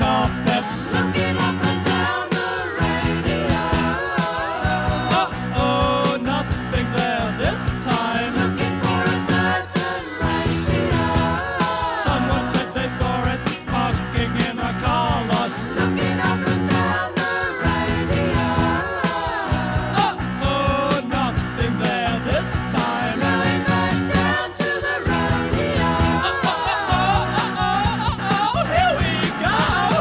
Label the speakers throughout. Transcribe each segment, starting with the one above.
Speaker 1: carpet.
Speaker 2: Looking up and down the radio.
Speaker 1: Uh-oh, nothing there this time.
Speaker 2: Looking for a certain ratio.
Speaker 1: Someone said they saw it parking in a car lot.
Speaker 2: Looking up and down the radio.
Speaker 1: Uh-oh, nothing there this time.
Speaker 2: Going back down to the radio.
Speaker 1: Here we go.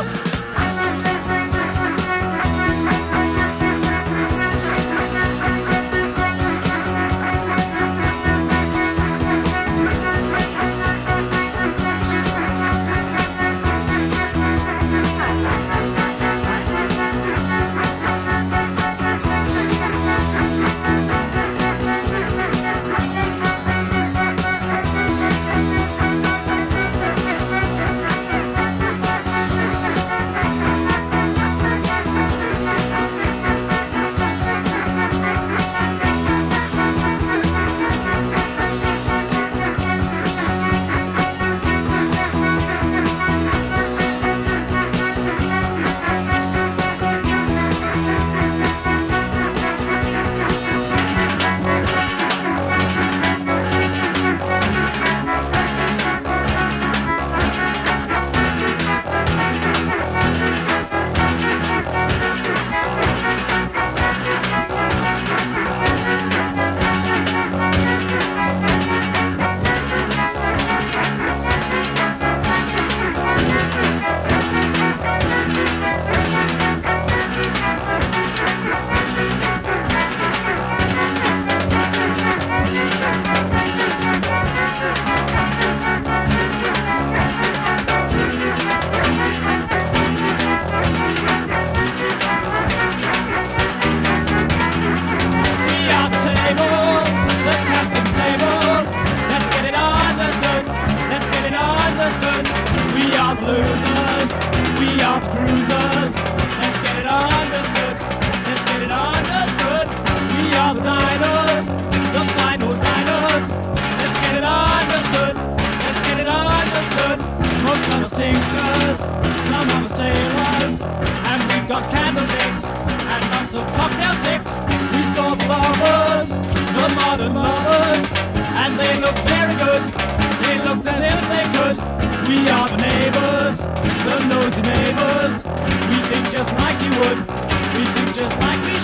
Speaker 1: We are the table, the captain's table. Let's get it understood. Let's get it understood. We are the losers. We are the cruisers. Let's get it understood. Let's get it understood. We are the diners, the final diners. Let's get it understood. Let's get it understood. Most of us tinkers, some of us tailors, and we've got candlesticks and lots of cocktail sticks. We saw the lovers, the modern lovers, and they look very good. They looked as if they could. We are the neighbors, the nosy neighbors. We think just like you would. We think just like we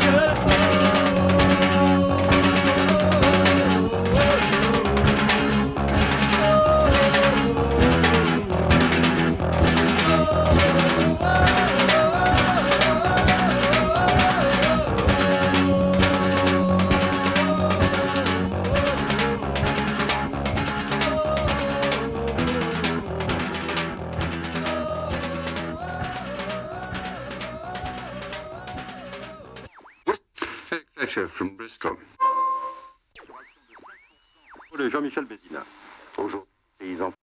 Speaker 1: should.
Speaker 3: Chef from Bristol. De Jean-Michel Bédina. Aujourd'hui, paysan.